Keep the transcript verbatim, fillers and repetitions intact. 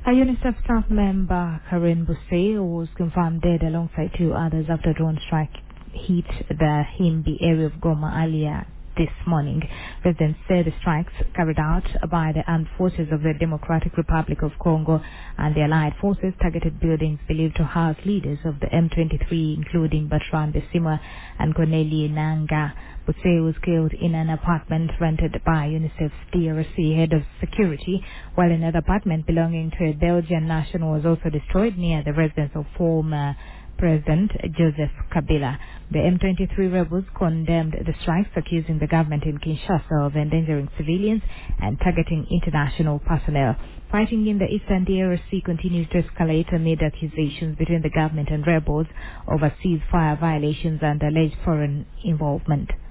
A UNICEF staff member, Karen Busse, was confirmed dead alongside two others after drone strike hit the Himbi area of Goma earlier this morning. Residents say the strikes carried out by the armed forces of the Democratic Republic of Congo and the allied forces targeted buildings believed to house leaders of the M twenty-three, including Bertrand Bisimwa and Corneille Nanga. Busse was killed in an apartment rented by UNICEF's D R C head of security, while another apartment belonging to a Belgian national was also destroyed near the residence of former President Joseph Kabila. The M twenty-three rebels condemned the strikes, accusing the government in Kinshasa of endangering civilians and targeting international personnel. Fighting in the eastern D R C continues to escalate amid accusations between the government and rebels over ceasefire violations and alleged foreign involvement.